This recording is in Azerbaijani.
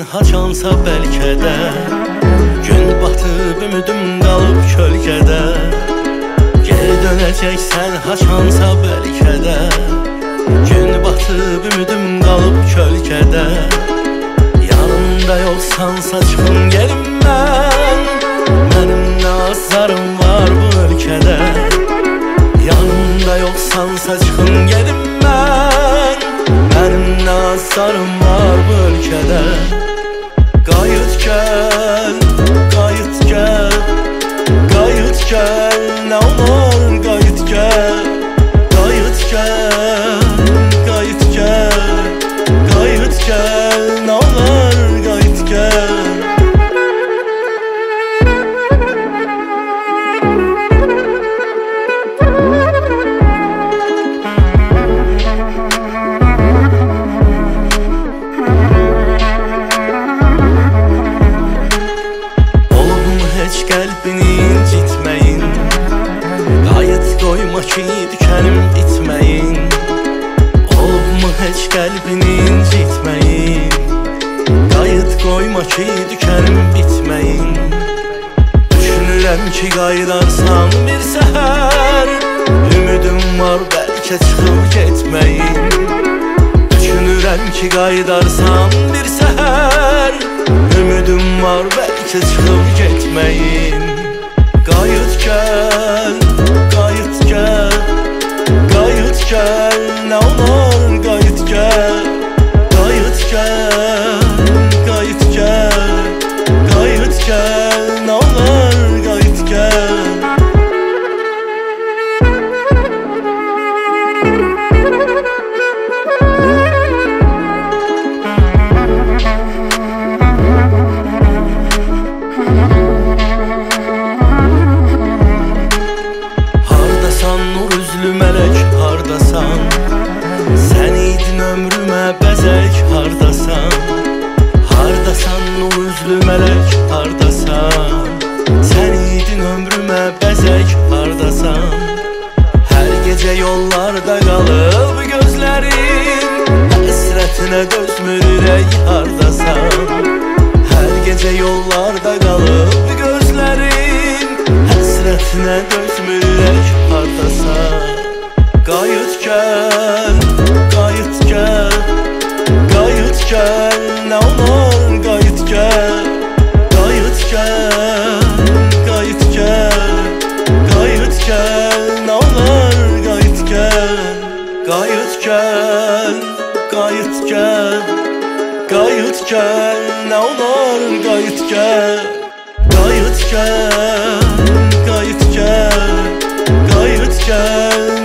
haçansa bəlkə də gün batıb ümidim qalıb kölgədə. Geri dönəcəksən haçansa bəlkə də gün batıb ümidim qalıb kölgədə. Yanımda yoxsansa çıxım gelim mən, mənim nə azarım var bu ölkədə. Yanımda yoxsansa çıxım gelim mən, mənim nə azarım var bu ölkədə. Qayıt gəl, qayıt gəl, qayıt gəl, nə olar qayıt gəl. Qayıt gəl, qayıt gəl, qayıt gəl, nə olar qayıt gəl. Qəlbini incitməyin, qayıt qoyma ki dükənim itməyin. Olubmu heç qəlbini incitməyin, qayıt qoyma ki dükənim bitməyin. Düşünürəm ki qayıdarsan bir səhər, ümidim var bəlkə çıxıb getməyin. Düşünürəm ki qayıdarsan bir səhər, ümidim var bəlkə çıxıb getməyin. Qayıt gəl, qayıt gəl, qayıt gəl, nə olar qayıt gəl. Qayıt gəl, qayıt gəl, qayıt gəl, nə olar qayıt gəl. Mələk hardasan, sən idin ömrümə bəzək hardasan. Hardasan nur üzlü mələk hardasan, sən idin ömrümə bəzək hardasan. Hər gecə yollarda qalıb gözlərim, həsrətinə dözmür ürək hardasan. Hər gecə yollarda qalıb gözlərim, həsrətinə dözmür ürək hardasan. Qayıt gəl, qayıt gəl, qayıt gəl, nə olar qayıt gəl. Qayıt gəl, qayıt gəl, qayıt gəl, nə olar qayıt gəl. Qayıt gəl, qayıt gəl, qayıt gəl, nə olar qayıt gəl. Qayıt gəl, qayıt gəl, qayıt gəl.